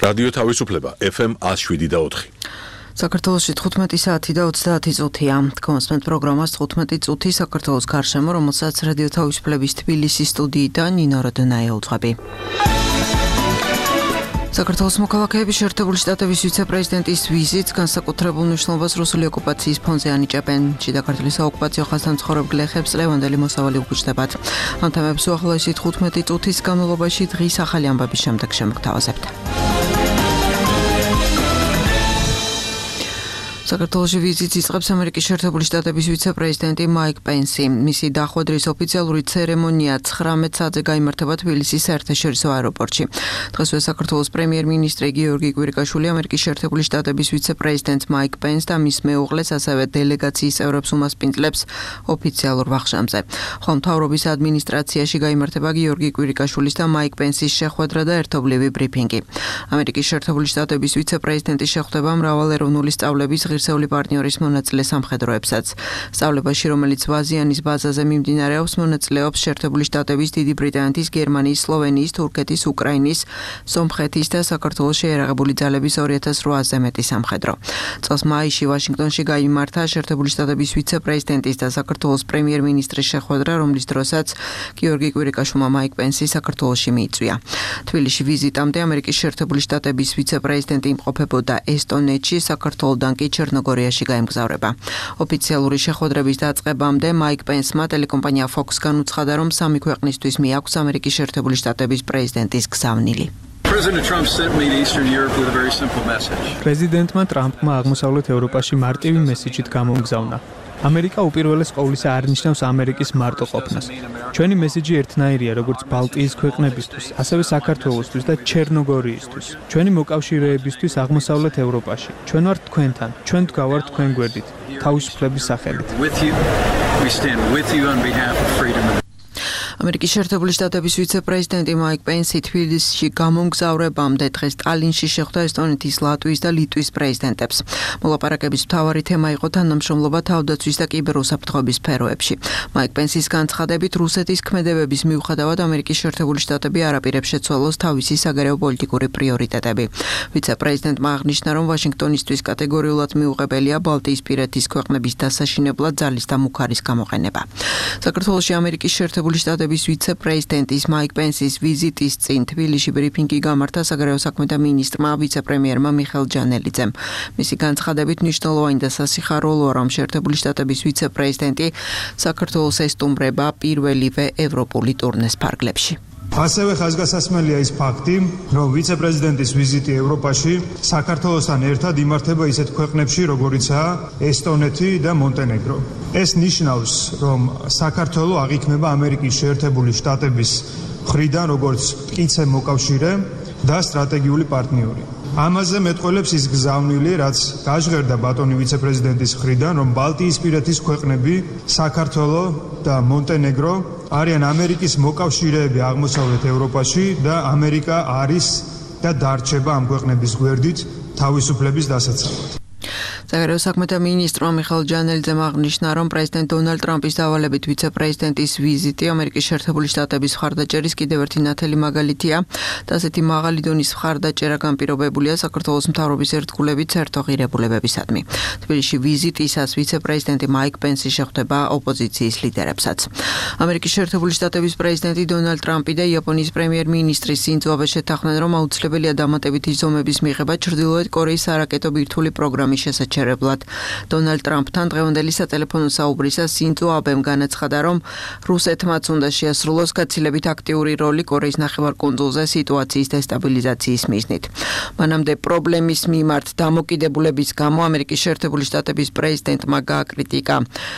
რადიო თავისუფლება FM 107.4. საქართველოში 15 საათი და 30 წუთია. კონსპენთ პროგრამას 15 წუთი საქართველოს გარშემო, რომელსაც რადიო თავისუფლების თბილისის სტუდიიდან ნინო როდონაია უძღვები. საქართველოს მოქალაქეების შეერთებული შტატების ვიცე-პრეზიდენტის ვიზიტს განსაკუთრებულ მნიშვნელობას რუსული ოკუპაციის ფონზე ანიჭებენ. შიდა ქართლის საოკუპაციო ხაზთან მცხოვრებ გლეხებს ლევანდელი მოსავალი უგუჭდებათ. ამ თემებს უახლოესი 15 წუთის განმავლობაში დღის ახალი ამბების შემდეგ შემოგთავაზებთ. საქართველოში ვიზიტს იწყებს ამერიკის შეერთებული შტატების ვიცე-პრეზიდენტი მაიკ პენსი. მისი დახვედრის ოფიციალური ცერემონია 19 საათზე გაიმართება თბილისის საერთაშორისო აეროპორტში. დღესვე საქართველოს პრემიერ-მინისტრი გიორგი კვირიკაშვილი ამერიკის შეერთებული შტატების ვიცე-პრეზიდენტ მაიკ პენს და მის მეუღლეს, ასევე დელეგაციის წევრებს უმასპინძლებს ოფიციალურ ვახშამზე. ხოლო მთავრობის ადმინისტრაციაში გაიმართება გიორგი კვირიკაშვილის და მაიკ პენსის შეხვედრა და ერთობლივი ბრიფინგი. ამერიკის შეერთებული შტატების ვიცე-პრეზიდენტის შეხვდება მრავალეროვნული სწავლების ღირსეული პარტნიორის მონაწილე სამხედროებსაც. სწავლებაში, რომელიც ვაზიანის ბაზაზე მიმდინარეობს, მონაწილეობს შეერთებული შტატების, დიდი ბრიტანეთის, გერმანიის, სლოვენიის, თურქეთის, უკრაინის, სომხეთის და საქართველოს შეიარაღებული ძალების 2800-ზე მეტი სამხედრო. წელს მაისში ვაშინგტონში გაიმართა შეერთებული შტატების ვიცე-პრეზიდენტის და საქართველოს პრემიერ-მინისტრის შეხვედრა, რომლის დროსაც გიორგი კვირიკაშვილმა მაიკ პენსი საქართველოში მიიწვია. თბილისში ვიზიტამდე ამერიკის შეერთებული შტატების ვიცე-პრეზიდენტი იმყოფებოდა ესტონეთში, საქართველოდან კი ჩერნოგორიაში გაემგზავრება. ოფიციალური შეხვედრების დაწყებამდე მაიკ პენსმა ტელეკომპანია Fox განუცხადა, რომ სამი ქვეყნისთვის მიაქვს ამერიკის შეერთებული შტატების პრეზიდენტის გზავნილი. პრეზიდენტმა ტრამპმა აღმოსავლეთ ევროპაში მარტივი მესიჯით გამომგზავნა. ამერიკა უპირველეს ყოვლისა არნიშნავს ამერიკის მარტოყოფნას. ჩვენი მესიჯი ერთნაირია, როგორც ბალტიის ქვეყნებისთვის, ასევე საქართველოსთვის და ჩერნოგორიისთვის. ჩვენი მოკავშირეებისთვის აღმოსავლეთ ევროპაში. ჩვენ ვართ თქვენთან, ჩვენ დგავართ თქვენ გვერდით, თავისუფლების სახელით. ამერიკის შეერთებული შტატების ვიცე-პრეზიდენტი მაიკ პენსი თბილისში გამომგზავრებამდე დღეს ტალინში შეხვდა ესტონეთის, ლატვიის და ლიტვის პრეზიდენტებს. მოლაპარაკების მთავარი თემა იყო თანამშრომლობა თავდაცვის და კიბერუსაფრთხოების სფეროებში. მაიკ პენსის განცხადებით, რუსეთის ქმედებების მიუხედავად ამერიკის შეერთებული შტატები არ აპირებს შეცვალოს თავისი საგარეო პოლიტიკური პრიორიტეტები. ვიცე-პრეზიდენტმა აღნიშნა, რომ ვაშინგტონისთვის კატეგორიულად მიუღებელია ბალტიისპირეთის ქვეყნების დასაშინებლად ძალის და მუქარის გამოყენება. საქართველოში ამერიკის შეერთებული შტატების ვიცე-პრეზიდენტის მაიკ პენსის ვიზიტის წინ თბილისში ბრიფინგი გამართა საგარეო საქმეთა მინისტრმა ვიცე-პრემიერმა მიხეილ ჯანელიძემ. მისი განცხადებით მნიშვნელოვანი და სასიხარულოა, რომ შეერთებული შტატების ვიცე-პრეზიდენტი საქართველოს ესტუმრება პირველივე ევროპული ტურნეს ფარგლებში. ასევე ხაზგასასმელია ის ფაქტი, რომ ვიცე-პრეზიდენტის ვიზიტი ევროპაში საქართველოსთან ერთად იმართება ისეთ ქვეყნებში, როგორიცაა ესტონეთი და მონტენეგრო. ეს ნიშნავს, რომ საქართველო აღიქმება ამერიკის შეერთებული შტატების მხრიდან როგორც მტკიცე მოკავშირე და სტრატეგიული პარტნიორი. ამაზე მეტყველებს ის გზავნილი, რაც გაჟღერდა ბატონი ვიცე-პრეზიდენტის მხრიდან, რომ ბალტიისპირეთის ქვეყნები, საქართველო და მონტენეგრო არიან ამერიკის მოკავშირეები აღმოსავლეთ ევროპაში და ამერიკა არის და დარჩება ამ ქვეყნების გვერდით თავისუფლების დასაცავად. საგარეო საქმეთა მინისტრმა მიხეილ ჯანელიძემ აღნიშნა, რომ პრეზიდენტ დონალდ ტრამპის დავალებით ვიცე-პრეზიდენტის ვიზიტი ამერიკის შეერთებული შტატების მხარდაჭერის კიდევ ერთი ნათელი მაგალითია და ასეთი მაღალი დონის მხარდაჭერა განპირობებულია საქართველოს მთავრობის ერთგულებით საერთო ღირებულებებისადმი. თბილისში ვიზიტისას ვიცე-პრეზიდენტი მაიკ პენსი შეხვდება ოპოზიციის ლიდერებსაც. ამერიკის შეერთებული შტატების პრეზიდენტი დონალდ ტრამპი და იაპონიის პრემიერ-მინისტრი სინძო აბე შეთანხმდნენ, რომ აუცილებელია დამატებითი ზომების მიღება ჩრდილოეთ კორეის სარაკეტო ბირთვული პროგრამის შესაჩერებლად. დონალდ ტრამპთან დღევანდელი სატელეფონო საუბრისას სინძო აბემ განაცხადა, რომ რუსეთმაც უნდა შეასრულოს გაცილებით აქტიური როლი კორეის ნახევარკუნძულზე სიტუაციის დესტაბილიზაციის მიზნით. მანამდე პრობლემის მიმართ დამოკიდებულების გამო ამერიკის შეერთებული შტატების პრეზიდენტმა გააკრიტიკა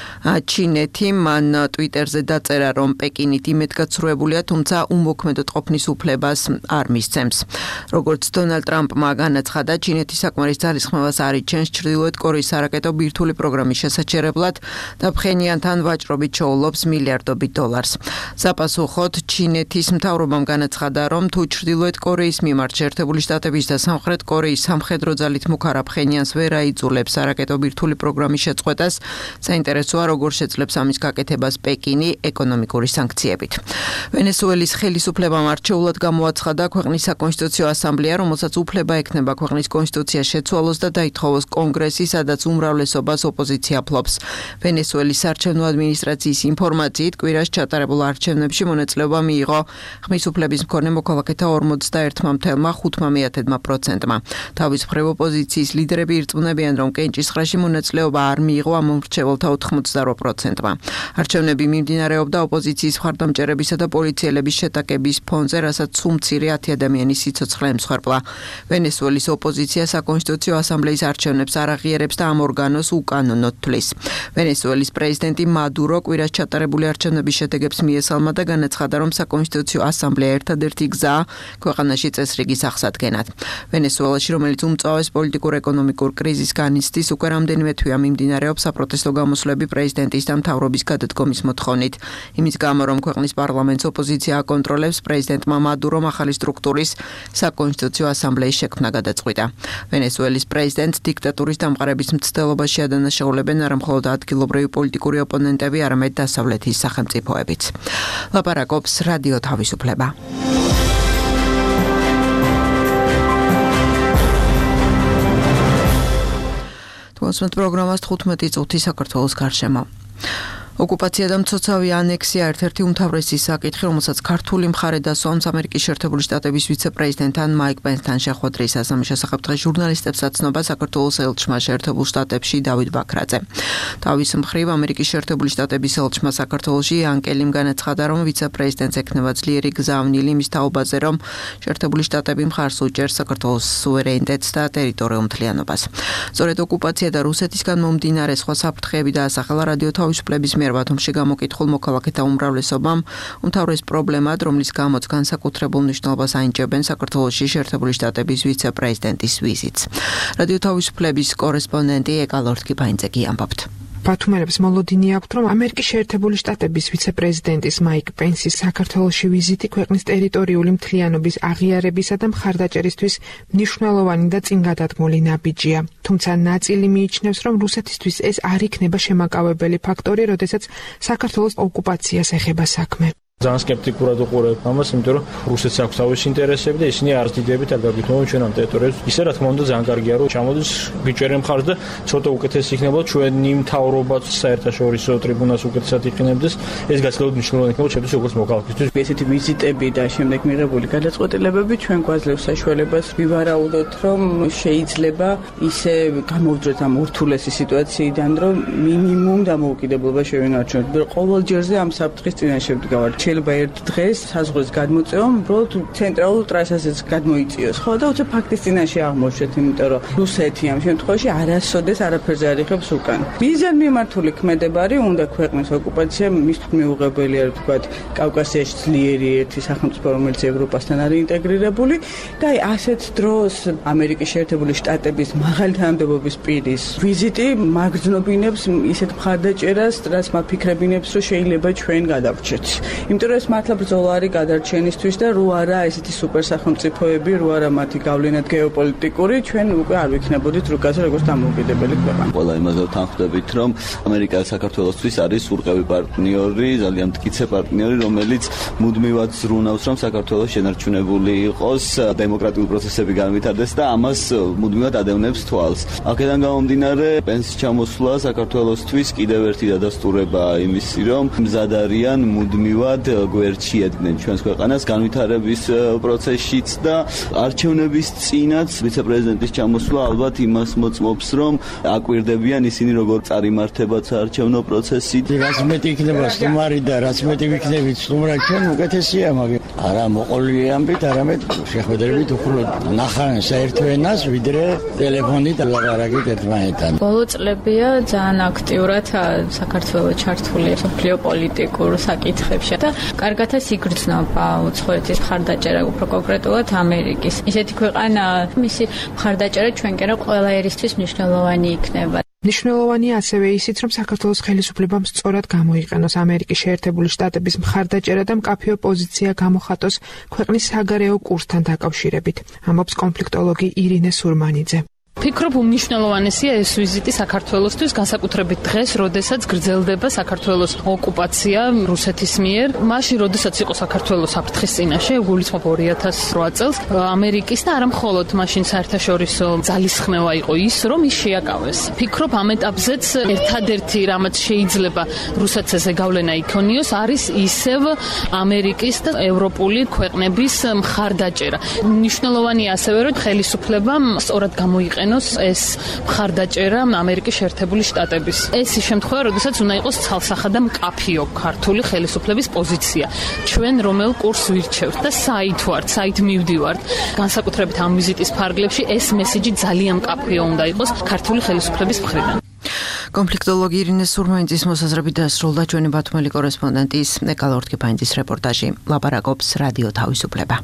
ჩინეთი. მან ტვიტერზე დაწერა, რომ პეკინით იმედგაცრუებულია, თუმცა უმოქმედოდ ყოფნის უფლებას არ მისცემს. როგორც დონალდ ტრამპმა განაცხადა, ჩინეთი საკმარის ძალისხმევას არ იჩენს ჩრდილოეთ ჩრდილოეთ კორეის სარაკეტო ბირთვული პროგრამის შესაჩერებლად და ფხენიანთან ვაჭრობით ჩაულობს მილიარდობით დოლარს. საპასუხოდ ჩინეთის მთავრობამ განაცხადა, რომ თუ ჩრდილოეთ კორეის მიმართ შეერთებული შტატების და სამხრეთ კორეის სამხედრო ძალით მუქარა ფხენიანს ვერ აიძულებს სარაკეტო ბირთვული პროგრამის შეწყვეტას, საინტერესოა როგორ შეძლებს ამის გაკეთებას პეკინი ეკონომიკური სანქციებით. ვენესუელის ხელისუფლებამ არჩეულად გამოაცხადა ქვეყნის საკონსტიტუციო ასამბლეა, რომელსაც უფლება ექნება ქვეყნის კონსტიტუცია შეცვალოს და დაითხოვოს კონგრესი, სადაც უმრავლესობას ოპოზიცია ფლობს. ვენესუელის საარჩევნო ადმინისტრაციის ინფორმაციით, კვირას ჩატარებულ არჩევნებში მონაწილეობა მიიღო ხმის უფლების მქონე მოქალაქეთა 51.5%-მა. თავის მხრივ ოპოზიციის ლიდერები ირწმუნებიან, რომ კენჭისყრაში მონაწილეობა არ მიიღო ამ მრჩეველთა 88%-მა. არჩევნები მიმდინარეობდა ოპოზიციის მხარდამჭერებისა და პოლიციელების შეტაკების ფონზე, რასაც სულ-მცირე 10 ადამიანის სიცოცხლე ემსხვერპლა. ვენესუელის ოპოზიცია საკონსტიტუციო ასამბლეის არჩევნებს არ აღიარებს და ამ ორგანოს უკანონოდ თვლის. ვენესუელის პრეზიდენტი მადურო კვირას ჩატარებული არჩევნების შედეგებს მიესალმა და განაცხადა, რომ საკონსტიტუციო ასამბლეა ერთადერთი გზაა ქვეყანაში წესრიგის აღსადგენად. ვენესუელაში, რომელიც უმწვავეს პოლიტიკურ-ეკონომიკურ კრიზისს განიცდის, უკვე რამდენიმე თვეა მიმდინარეობს საპროტესტო გამოსვლები პრეზიდენტის და მთავრობის გადადგომის მოთხოვნით. იმის გამო, რომ ქვეყნის პარლამენტს ოპოზიცია აკონტროლებს, პრეზიდენტმა მადურომ ახალი სტრუქტურის საკონსტიტუციო ასამბლეის შექმნა გადაწყვიტა. ვენესუელის პრეზიდენტს დიქტატურის დამყარების მცდელობაში ადანაშაულებენ არა მხოლოდ ადგილობრივი პოლიტიკური ოპონენტები, არამედ დასავლეთის სახელმწიფოებიც. ლაპარაკობს რადიო თავისუფლება. თვალსაჩინო პროგრამას 15 წუთი საქართველოს გარშემო. ოკუპაცია და მცოცავი ანექსია ერთ-ერთი უმთავრესი საკითხი, რომელსაც ქართული მხარე დასვამს ამერიკის შეერთებული შტატების ვიცე-პრეზიდენტთან მაიკ პენსთან შეხვედრისას. ამის შესახებ დღეს ჟურნალისტებსაც ცნობა საქართველოს ელჩმა შეერთებულ შტატებში დავით ბაქრაძე. თავის მხრივ ამერიკის შეერთებული შტატების ელჩმა საქართველოში ანკელიმ განაცხადა, რომ ვიცე-პრეზიდენტს ექნება ძლიერი გზავნილი მის თაობაზე, რომ შეერთებული შტატები მხარს უჭერს საქართველოს სუვერენიტეტს და ტერიტორიულ მთლიანობას. სწორედ ოკუპაცია და რუსეთისგან მომდინარე სხვა საფრთხეები დაასახელა რადიო თავისუფლების ბათუმში გამოკითხულ მოქალაქეთა უმრავლესობამ უმთავრეს პრობლემად, რომლის გამოც განსაკუთრებულ მნიშვნელობას აინჭებენ საქართველოში შეერთებული შტატების ვიცე-პრეზიდენტის ვიზიტს. რადიო თავისუფლების კორესპონდენტი ეკალორდ კიფაინძეგი ამბობთ. ბათუმელებს მოლოდინი აქვთ, რომ ამერიკის შეერთებული შტატების ვიცე-პრეზიდენტის მაიკ პენსის საქართველოში ვიზიტი ქვეყნის ტერიტორიული მთლიანობის აღიარებისა და მხარდაჭერისთვის მნიშვნელოვანი და წინგადადგმული ნაბიჯია. თუმცა ნაწილი მიიჩნევს, რომ რუსეთისთვის ეს არ იქნება შემაკავებელი ფაქტორი, როდესაც საქართველოს ოკუპაციას ეხება საქმე. ძალიან სკეპტიკურად უყურებ ამას, იმიტომ რომ რუსეთს აქვს თავისი ინტერესები და ისინი არც დიდებით არ გაგვითმობენ ჩვენ ამ ტერიტორიებს. ისე რა თქმა უნდა ძალიან კარგია, რომ ჩამოდის ბიჭერემ მხარს და ცოტა უკეთესი იქნება ჩვენი მთავრობაც საერთაშორისო ტრიბუნას უკეთესად იყენებდეს. ეს გაცილებით მნიშვნელოვანი იქნება ჩვენთვის როგორც მოქალაქისთვის. ესეთი ვიზიტები და შემდეგ მიღებული გადაწყვეტილებები ჩვენ გვაძლევს საშუალებას ვივარაუდოთ, რომ შეიძლება ისე გამოვძროთ ამ ურთულესი სიტუაციიდან, რომ მინიმუმ დამოუკიდებლობა შევინარჩუნოთ. ყოველ ჯერზე ამ საფრთხის წინაშე ვდგავართ. შეიძლება ერთ დღეს საზღვრის გადმოწევამ უბრალოდ ცენტრალურ ტრასაზეც გადმოიწიოს. ხო და უცებ ფაქტის წინაშე აღმოჩნდეთ, იმიტომ რომ რუსეთი ამ შემთხვევაში არასოდეს არაფერზე არ იღებს უკან. მიზან მიმართული ქმედებარი უნდა ქვეყნის ოკუპაცია მის მიუღებელია, ვთქვათ, კავკასიაში ძლიერი ერთი სახელმწიფო, რომელიც ევროპასთან არის ინტეგრირებული და აი ასეთ დროს ამერიკის შეერთებული შტატების მაღალი თანამდებობის პირის ვიზიტი მაგრძნობინებს ისეთ მხარდაჭერას, რაც მაფიქრებინებს, რომ შეიძლება ჩვენ გადავრჩეთ. იმიტომ რომ ეს მართლა ბრძოლა არის გადარჩენისთვის და რო არა ესეთი სუპერ სახელმწიფოები, რო არა მათი გავლენად გეოპოლიტიკური, ჩვენ უკვე არ ვიქნებოდით რუკაზე როგორც დამოუკიდებელი ქვეყანა. ყველა იმაზე თანხმდებით, რომ ამერიკა საქართველოსთვის არის ურყევი პარტნიორი, ძალიან მტკიცე პარტნიორი, რომელიც მუდმივად ზრუნავს, რომ საქართველოს შენარჩუნებული იყოს, დემოკრატიული პროცესები განვითარდეს და ამას მუდმივად ადევნებს თვალს. აქედან გამომდინარე, პენსის ჩამოსვლა საქართველოსთვის კიდევ ერთი დადასტურებაა იმისი, რომ მზად არიან მუდმივად გვერდში ედგნენ ჩვენს ქვეყანას განვითარების პროცესშიც და არჩევნების წინაც ვიცე-პრეზიდენტის ჩამოსვლა ალბათ იმას მოწმობს, რომ აკვირდებიან ისინი როგორ წარიმართება საარჩევნო პროცესი. რაც მეტი იქნება სტუმარი და რაც მეტი ვიქნებით სტუმრად ჩვენ უკეთესია, მაგრამ არა მოყოლილი ამბით, არამედ შეხვედრებით უბრალოდ ნახავენ საერთო ენას, ვიდრე ტელეფონით ლაპარაკით ერთმანეთთან. ბოლო წლებია ძალიან აქტიურად საქართველოს ჩართული სოფლიო პოლიტიკურ საკითხებში და კარგათა სიგრძნობა უცხოეთის მხარდაჭერა უფრო კონკრეტულად ამერიკის. ისეთი ქვეყანა მისი მხარდაჭერა ჩვენკენ ყველა ერისთვის მნიშვნელოვანი იქნება. მნიშვნელოვანია ასევე ისიც, რომ საქართველოს ხელისუფლებამ სწორად გამოიყენოს ამერიკის შეერთებული შტატების მხარდაჭერა და მკაფიო პოზიცია გამოხატოს ქვეყნის საგარეო კურსთან დაკავშირებით, ამბობს კონფლიქტოლოგი ირინე სურმანიძე. ფიქრობ უმნიშვნელოვანესია ეს ვიზიტი საქართველოსთვის, განსაკუთრებით დღეს, როდესაც გრძელდება საქართველოს ოკუპაცია რუსეთის მიერ. მაშინ, როდესაც იყო საქართველოს საფრთხის წინაშე, გულისხმობ 2008 წელს, ამერიკის და არა მხოლოდ მაშინ საერთაშორისო ძალისხმევა იყო ის, რომ ის შეაკავეს. ფიქრობ ამ ეტაპზეც ერთადერთი, რამაც შეიძლება რუსეთს ზეგავლენა იქონიოს, არის ისევ ამერიკის და ევროპული ქვეყნების მხარდაჭერა. მნიშვნელოვანია ასევე, რომ ხელისუფლებამ სწორად გამოიყენოს ეს მხარდაჭერა ამერიკის შეერთებული შტატების. ეს ის შემთხვევა, როდესაც უნდა იყოს ცალსახა და მკაფიო ქართული ხელისუფლების პოზიცია. ჩვენ რომელ კურსს ვირჩევთ და საით ვართ, საით მივდივართ. განსაკუთრებით ამ ვიზიტის ფარგლებში ეს მესიჯი ძალიან მკაფიო უნდა იყოს ქართული ხელისუფლების მხრიდან. კონფლიქტოლოგი ირინე სურმანიძის მოსაზრებით დასრულდა ჩვენი ბათუმელი კორესპონდენტის ნეკალ ორთქიფანიძის რეპორტაჟი. ლაპარაკობს რადიო თავისუფლება.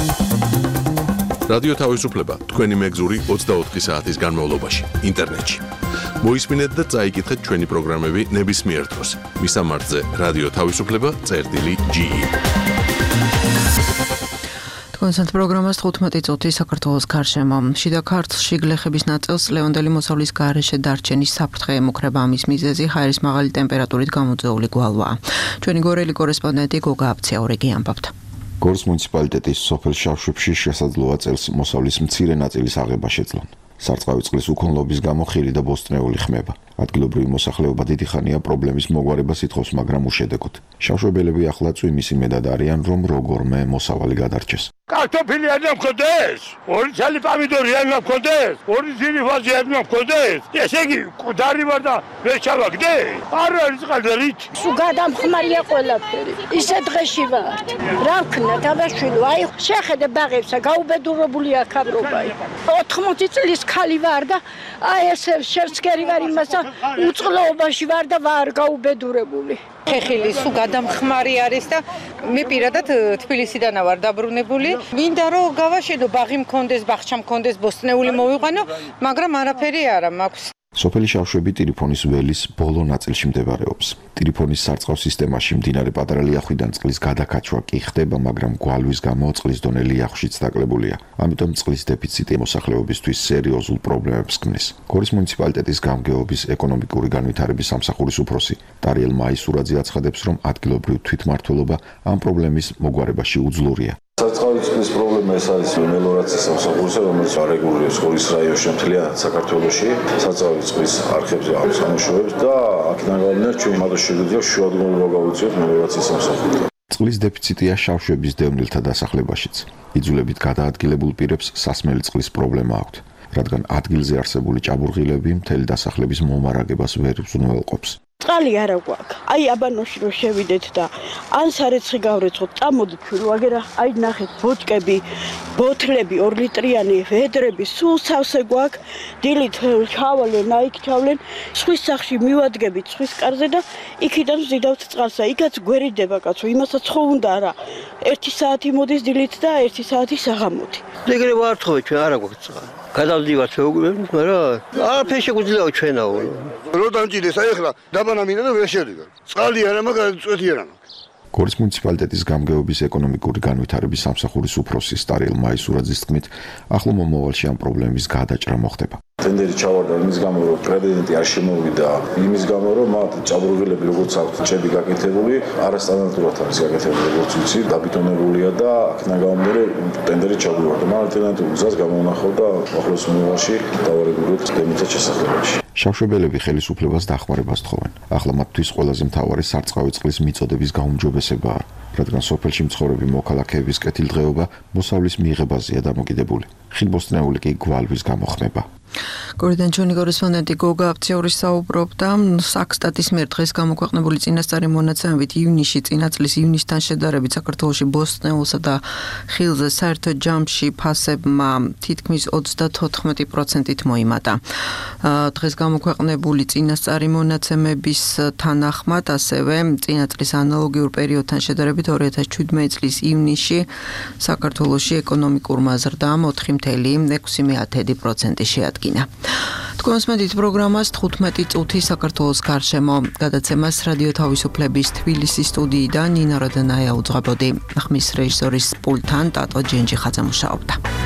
რადიო თავისუფლება თქვენი მეგზური 24 საათის განმავლობაში ინტერნეტში. მოისმინეთ და წაიკითხეთ ჩვენი პროგრამები ნებისმიერ დროს. მისამართზე რადიო თავისუფლება.ge. კონსერტ პროგრამას 15 წუთი საქართველოს გარშემო. შიდა ქართლში გლეხების ნაწილს ლევანდელი მოსავლის გარეშე დარჩენის საფრთხე ემუქრება. ამის მიზეზი ჰაერის მაღალი ტემპერატურით გამოწვეული გვალვაა. ჩვენი გორელი კორესპონდენტი გოგა აბციაურიგი ამბობთ. გორის მუნიციპალიტეტის სოფელ შავშებში შესაძლოა წელს მოსავლის მცირე ნაწილის აღება შეძლონ. სარწყავი წყლის უქონლობის გამო ხილი და ბოსტნეული ხმება. ადგილობრივი მოსახლეობა დიდი ხანია პრობლემის მოგვარებას ითხოვს, მაგრამ უშედეგოდ. შავშობელები ახლა წვიმის იმედად არიან, რომ როგორმე მოსავალი გადარჩეს. კარტოფილი არ მქონდეს, ორი ცალი პომიდორი არ მქონდეს, ორი ძილი ვაზი არ მქონდეს. ესე იგი, კუდარი ვარ და ვერ ჩავაგდე? არ არის ყალდერით. სულ გადამხმარია ყველაფერი. ისე დღეში ვარ. რა ვქნა დავაშვილო, აი შეხედე ბაღებსა, გაუბედურებულია ქაბრობა. 80 წლის ქალი ვარ და აი ესე შევსკერი ვარ იმასა, უწყლობაში ვარ და ვარ გაუბედურებული. ხეხილი სულ გადამხმარი არის და მე პირადად თბილისიდან ვარ დაბრუნებული. მინდა რომ გავაშენო ბაღი მქონდეს, ბაღჩა მქონდეს, ბოსტნეული მოვიყვანო, მაგრამ არაფერი არა მაქვს. სოფელი შავშები ტირიფონის ველის ბოლო ნაწილში მდებარეობს. ტირიფონის სარწყავ სისტემაში მდინარე პატარა ლიახვიდან წყლის გადაკაჩვა კი ხდება, მაგრამ გვალვის გამო წყლის დონე ლიახვშიც დაკლებულია. ამიტომ წყლის დეფიციტი მოსახლეობისთვის სერიოზულ პრობლემებს ქმნის. გორის მუნიციპალიტეტის გამგეობის ეკონომიკური განვითარების სამსახურის უფროსი ტარიელ მაისურაძე აცხადებს, რომ ადგილობრივ თვითმმართველობა ამ პრობლემის მოგვარებაში უძლურია. სარწყავი წყლის პრობლემა ეს არის მელორაციის სამსახურისა, რომელიც არეგულირებს გორის რაიონში მთლიან საქართველოში სარწყავი წყლის არხებზე ამ სამუშაოებს და აქედან გამომდინარე ჩვენ იმადოს შეგვიძლია შუადღირება გავუწიოთ მელორაციის სამსახურთან. წყლის დეფიციტია შავშების დევნილთა დასახლებაშიც. იძულებით გადაადგილებულ პირებს სასმელი წყლის პრობლემა აქვთ, რადგან ადგილზე არსებული ჭაბურღილები მთელი დასახლების მომარაგებას ვერ უზრუნველყოფს. წყალი არა გვაქვს. აი აბანოში რომ შევიდეთ და ან სარეცხი გავრეცხოთ, წამოდით რომ აგერა, აი ნახეთ, ბოჭკები, ბოთლები 2 ლიტრიანი, ვედრები, სულ სავსე გვაქვს. დილით ჩავალენ, აიქ ჩავლენ, სხვის სახში მივადგებით სხვის კარზე და იქიდან ვზიდავთ წყალსა. იქაც გვერიდება კაცო, იმასაც ხო უნდა რა. 1 საათი მოდის დილით და 1 საათი საღამოთი. ეგრე ვართხოვე ჩვენ არა გვაქვს წყალი. გადავდივართ შეუგებთ, მაგრამ არაფერი შეგვიძლია ჩვენაო. რო დამჭირდეს აი ახლა დაბანამინა და ვერ შევიდა. წყალი არა მაგარი წვეთი არა. გორის მუნიციპალიტეტის გამგეობის ეკონომიკური განვითარების სამსახურის უფროსის ტარიელ მაისურაძის თქმით, ახლო მომავალში ამ პრობლემის გადაჭრა მოხდება. ტენდერი ჩავარდა იმის გამო, რომ პრეზიდენტი არ შემოვიდა, იმის გამო, რომ მათ ჭაბურღილები როგორც აქვთ ჭები გაკეთებული, არასტანდარტულად არის გაკეთებული, როგორც ვიცი, დაბიტონებულია და აქედან გამომდინარე ტენდერი ჩავარდა. მაგრამ ალტერნატიულ გზას გამონახავ და ახლოს მომავალში დავარეგულოთ დევნილთა შესახებაში. შავშობელები ხელისუფლებას დახმარებას თხოვენ. ახლა მათთვის ყველაზე მთავარი სარწყავი წყლის მიწოდების გაუმჯობესებაა, რადგან სოფელში მცხოვრები მოქალაქეების კეთილდღეობა მოსავლის მიღებაზეა დამოკიდებული. ხილბოსტნეული კი გვალვის გამოხმება. გორიდან ჩვენი კორესპონდენტი გოგა აფციორი საუბრობდა საქსტატის მიერ დღეს გამოქვეყნებული წინასწარი მონაცემებით ივნისში წინა წლის ივნისთან შედარებით საქართველოში ბოსტნეულსა და ხილზე საერთო ჯამში ფასებმა თითქმის 34%-ით მოიმატა. დღეს გამოქვეყნებული წინასწარი მონაცემების თანახმად ასევე წინა წლის ანალოგიურ პერიოდთან შედარებით 2017 წლის ივნისში საქართველოში ეკონომიკურმა ზრდამ 4.6% შეადგინა. თქვენს მედით პროგრამას 15 წუთი საქართველოს გარშემო გადაცემას რადიო თავისუფლების თბილისის სტუდიიდან ნინო როდანაია უძღვებოდი. ხმის რეჟისორის პულტთან ტატო ჯენჯიხაძე მუშაობდა.